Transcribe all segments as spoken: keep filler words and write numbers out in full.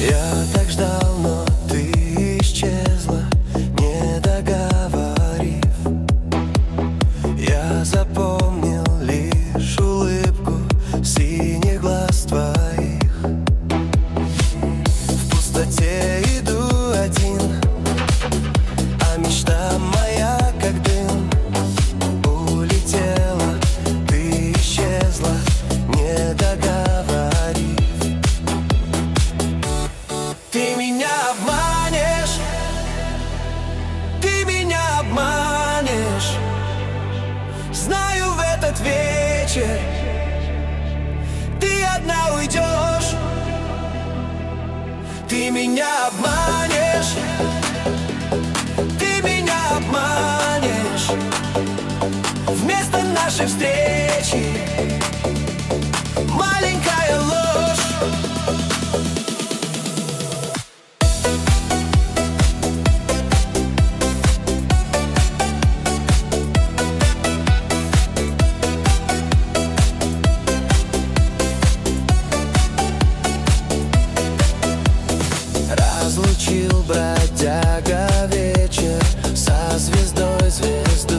Я так ждал, но ты исчезла, не договорив. Я запомнил лишь улыбку синих глаз твоих. В пустоте иду один, а мечта моя как дым улетела. Ты исчезла, не договорив. Ты меня обманешь, ты меня обманешь. Знаю, в этот вечер ты одна уйдешь. Ты меня обманешь, ты меня обманешь. Вместо нашей встречи маленькая ложь. Разлучил бродяга вечер со звездой звезду.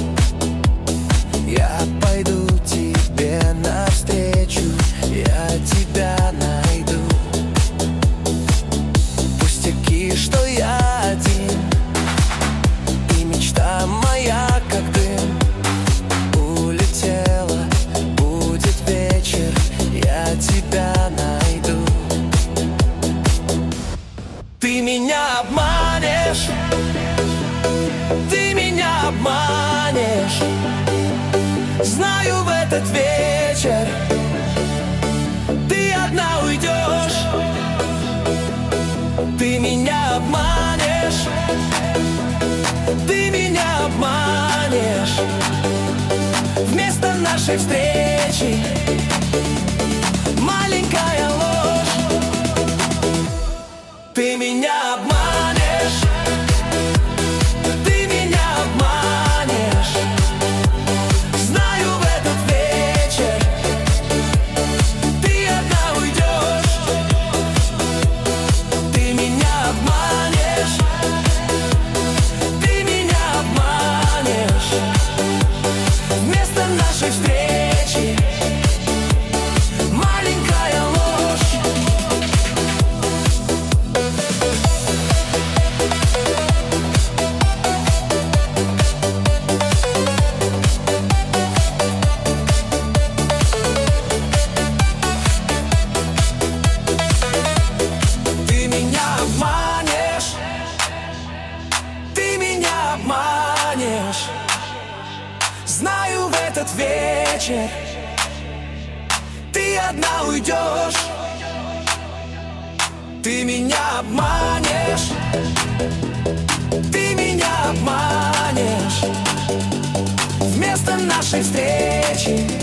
Я пойду тебе навстречу, я тебя найду. Пустяки, что я один, и мечта моя как дым улетела. Будет вечер, я тебя найду. Ты меня обманешь, ты меня обманешь. Знаю, в этот вечер ты одна уйдешь. Ты меня обманешь, ты меня обманешь. Вместо нашей встречи маленькая ложь. Ты меня обманешь, ты меня обманешь. Знаю, в этот вечер ты одна уйдешь. Ты меня обманешь, ты меня обманешь. Вместо нашей встречи маленькая ложь. Ты меня обманешь, ты меня обманешь. Знаю, в этот вечер ты одна уйдешь. Ты меня обманешь, ты меня обманешь. Вместо нашей встречи